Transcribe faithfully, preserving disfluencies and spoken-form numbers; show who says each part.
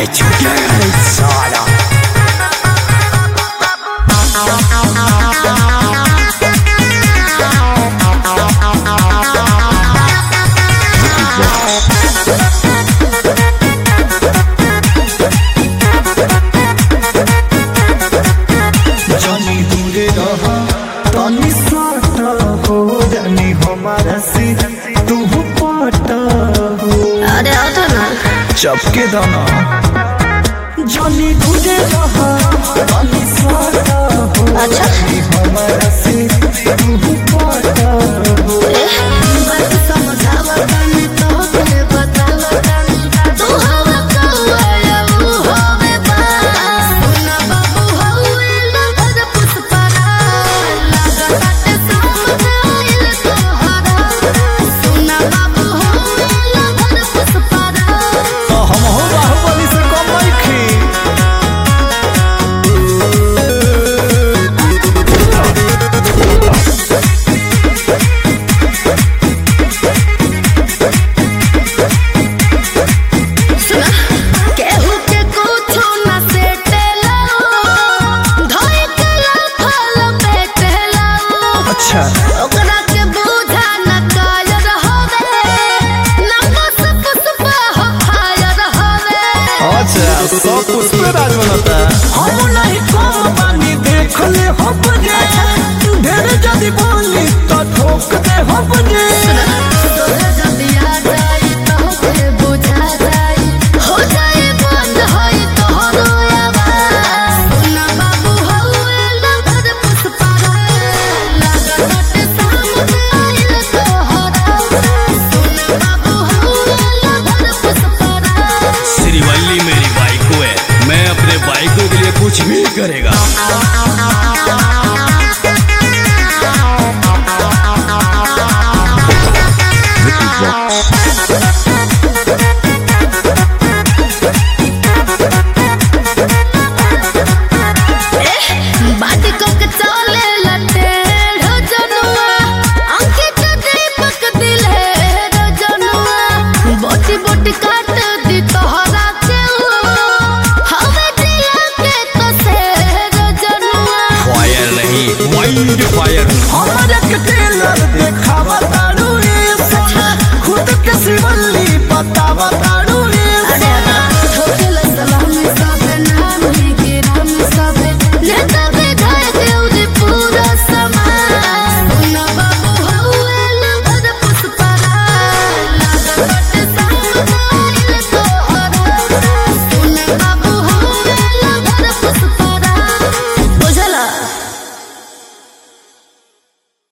Speaker 1: मैं छूटेगा नहीं साला।
Speaker 2: जानी दूरे रहा तानी साटा हो जानी हमारा से तू पाटा हो।
Speaker 3: अरे आओ तो ना
Speaker 2: चपके दाना जानी दूरे रहा तानी साटा हो
Speaker 3: अच्छा
Speaker 2: जानी हमारा से तू पाटा हो।
Speaker 3: बात समझावा तनी तो के बतावा तनी तू हवा कौआ वो होवे बास सुना बाबू हवे लगद पुष्परा लगत समझ आइल तोहरा सुना बाबू हवे लगद पुष्परा।
Speaker 2: तो हम हो बाहुबली से कम नहीं
Speaker 3: केहू के कुछो न सेटेला धोई के फल पेटेला
Speaker 2: अच्छा
Speaker 3: ओकरा के बुझा न कायर होवे न बस पुष्प हो फायर होवे।
Speaker 2: अच्छा सब कुछ पे राज बनता हम नहीं कम पानी देख ले हो बजे ढेर जदी बोली तो ठोक दे हो बजे।
Speaker 3: तोरे जब याद आई तो के बुझा जाई हो जाए बंद होई तोहरो आवाज सुना बाबू हवे लगद पुष्परा लगत सामने आइल तोहरा सुना बाबू हवे लगद पुष्परा।
Speaker 1: श्रीवल्ली मेरी बाइको है, मैं अपने बाइकों के लिए कुछ भी करेगा।
Speaker 3: बात को के चले लटे रजनुआ अंकित दीपक दिले रजनुआ बोटी बोटी काट दी तोहरा के हवे दिया के तो से रजनुआ।
Speaker 1: फायर नहीं वाइल्ड फायर।
Speaker 2: हमारे के टेलर देखावा तारू ये सोना खुद के सिर